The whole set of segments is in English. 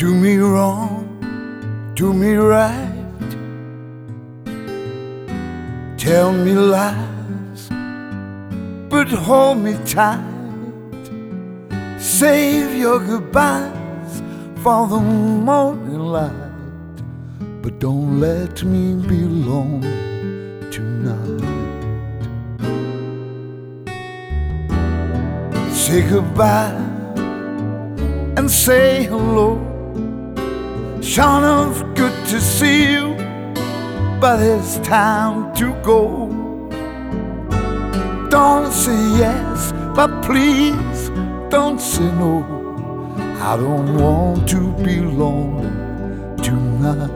Do me wrong, do me right, tell me lies, but hold me tight. Save your goodbyes for the morning light, but don't let me be alone tonight. Say goodbye and say hello. Sure enough good to see you, but it's time to go. Don't say yes, but please don't say no. I don't want to be lonely tonight.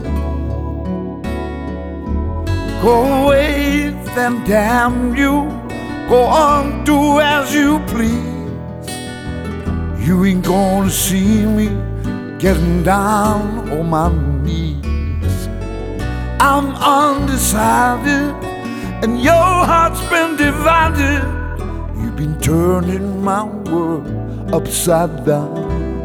Go away, then damn you. Go on, do as you please. You ain't gonna see me getting down on my knees. I'm undecided, and your heart's been divided. You've been turning my world upside down.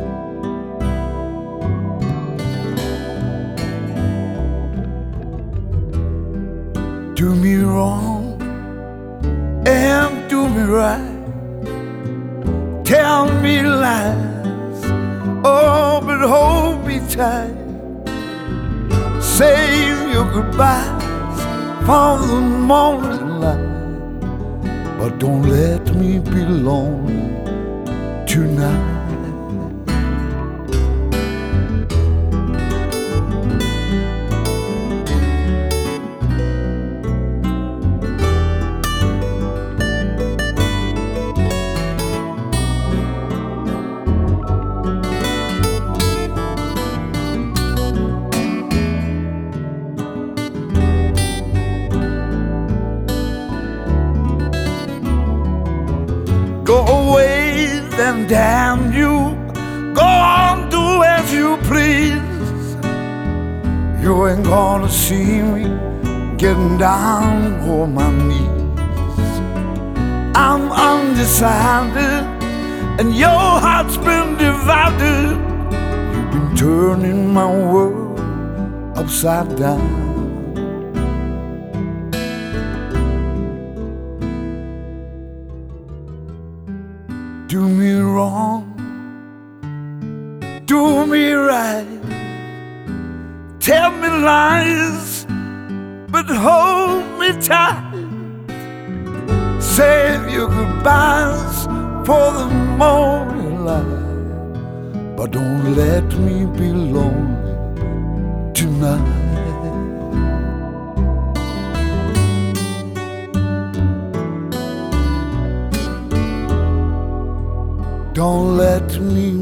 Do me wrong and do me right. Tell me lies, oh, but hold me tight. Save your goodbyes for the morning light, but don't let me be lonely tonight. Go away, then damn you. Go on, do as you please. You ain't gonna see me getting down on my knees. I'm undecided, and your heart's been divided. You've been turning my world upside down. Do me wrong, do me right, tell me lies, but hold me tight. Save your goodbyes for the morning light, but don't let me be lonely tonight. Don't let me